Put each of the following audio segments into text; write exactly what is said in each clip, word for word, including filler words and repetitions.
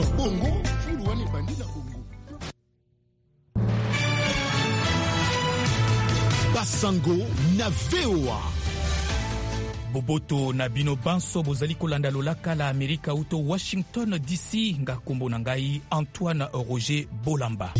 bongo fulu wana bandila bongo Basango na V O A. Boboto na bino banso bozali kolanda lolaka la Amerika uto Washington D C nga kombo na ngai Antoine Roger Bolamba.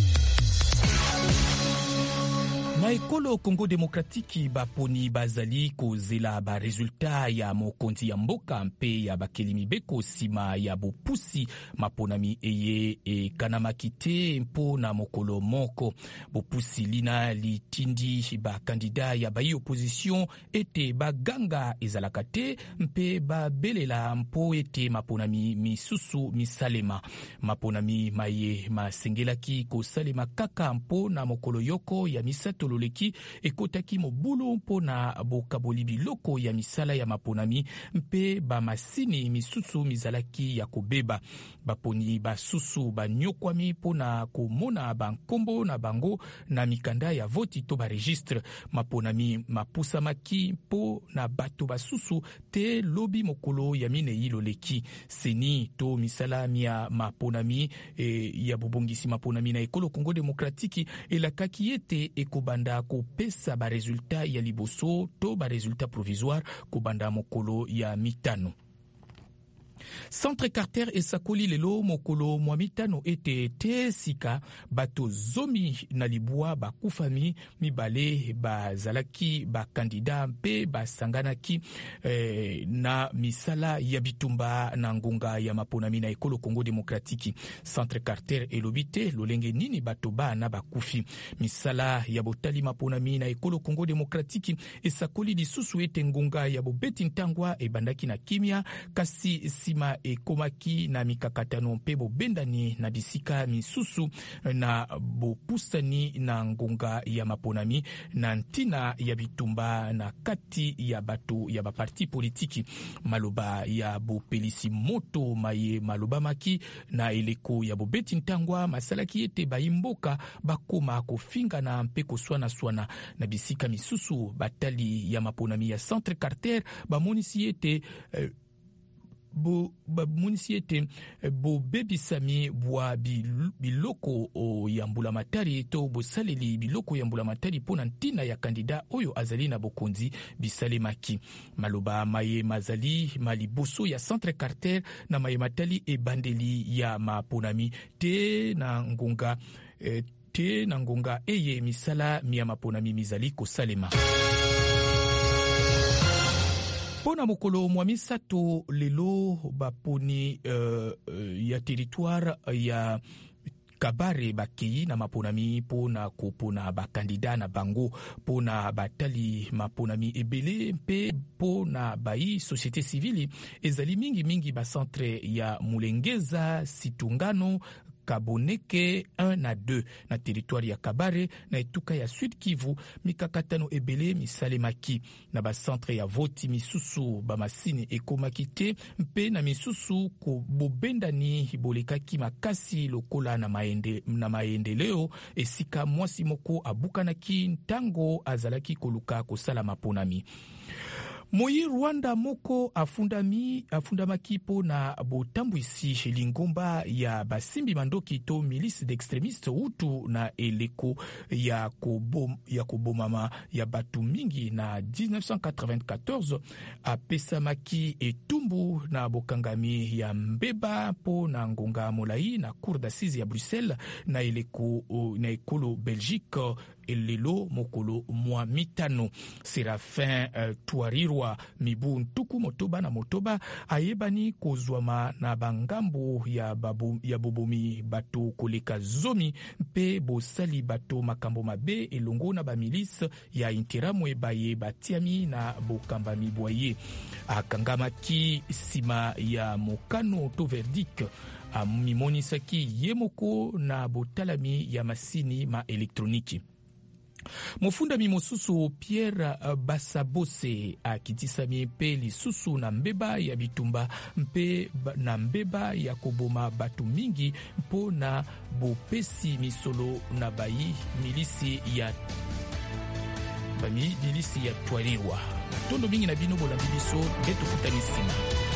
Na ekolo Congo Demokratiki baponi bazali kozela ba resultat ya mokonzi ya mboka mpe ya bakeli mibeko sima ya bopusi maponami eye e kanamaki te mpo na mokolo moko. Bopusi lina litindi ba kandida ya bayi opposition ete baganga ezalaka te mpe babelela mpo ete maponami misusu misalema. Maponami maye masengelaki kosalema kaka mpo na mokolo yoko ya misato loleki ekotaki mobulu mpo na bokaboli biloko ya misala ya maponami mpe bamasini misusu mizalaki ya kobeba. Baponi basusu banyokwami mpo na komona bankombo na bango na mikanda ya voti to baregistre. Maponami mapusamaki mpo na bato basusu te lobi mokolo ya minei loleki. Seni to misala ya maponami e, ya bobongisi maponami na ekolo Congo Demokratiki elakaki ete ekobanda kopesa ba resultat ya liboso to ba resultat provisoire kobanda mokolo ya mitano. Centre Carter esakoli lelo mokolo mwa mitano ete te sika bato zomi na libwa bakufami mibale bazalaki bakandida mpe basanganaki eh, na misala ya bitumba na ngonga ya maponami na ekolo Congo Demokratiki. Centre Carter elobi te lolenge nini bato bana bakufi. Misala ya botali maponami na ekolo Congo Demokratiki esakoli lisusu ete ngonga ya bobeti ntangwa ebandaki na kimia kasi sima ekomaki na mikakatano mpe bobendani na bisika misusu na bopusani na ngonga ya maponami na ntina ya bitumba na kati ya bato ya baparti politiki. Maloba ya bopelisi moto maye maloba maki na eleko ya bobeti ntangwa masalaki ete bayimboka bakoma kofingana mpe koswana-swana na bisika misusu. Batali ya maponami ya Centre Carter bamonisi ete eh, bo bamunisi ete bo bebisami bwa biloko o ya mbula matari to bosaleli biloko ya mbula matari pona ntina ya kandida oyo azali na bokonzi bisalemaki. Maloba maye mazali maliboso ya Centre Carter na maye matali ebandeli ya maponami te na ngonga eh, te na ngonga eye misala miya maponami mizali kosalema. Pona mokolo mwa misato lelo baponi uh, uh, ya territoire ya Kabare bakei na maponami pona kopona bakandida na bango pona batali maponami ebele mpe pona bayi société civile ezali mingi mingi ba centre ya Mulengeza, Situngano, Kaboneke un na deux na territoire ya Kabare na etuka ya Sud Kivu. Mikakatano ebele misalemaki na ba centre ya voti misusu ba masini ekomaki te mpe na misusu ko bobendani bolekaki makasi lokola na maende na maendeleo esika mwasi moko abukanaki ntango azalaki koluka kosala maponami. Moi Rwanda moko afundami afundamaki po na botambwisi lingomba ya basimbi mandoki to milice d'extrémistes Hutu na eleko ya kobom ya kobomama ya batu mingi na dix-neuf cent quatre-vingt-quatorze apesamaki etumbu na bokangami ya mbeba po na ngonga molai na cour d'assises ya Bruxelles na eleko na ekolo Belgique elelo mokolo mwa mitano. Serafin uh, Tuarirwa mibu ntuku motoba na motoba ayebani kozwama na bangambo ya, babu, ya bobomi bato koleka zomi mpe bosali bato makambo mabe elongo na bamilis ya Interahamwe ebaye batiami na bokamba mibwaye. Akangamaki sima ya mokano to verdict amimonisaki yemoko na botalami ya masini ma elektroniki. Mofunda mimosusu Pierre Basabose akitisami mpe lisusu na mbeba ya bitumba mpe na mbeba ya koboma batu mingi mpo na bopesi misolo na bayi milisi ya bami milisi ya Twaliwa. Tondo mingi na bino bolambi biso beto kutanisima.